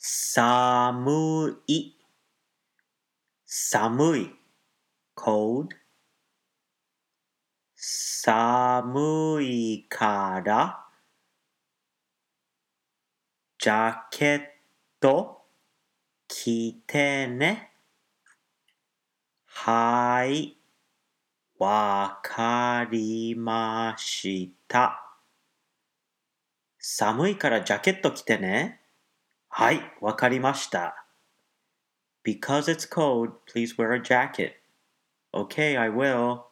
寒い、寒い、cold。寒いから、ジャケット着てね。はい、わかりました。寒いからジャケット着てね。はい、わかりました。Because it's cold, please wear a jacket. Okay, I will.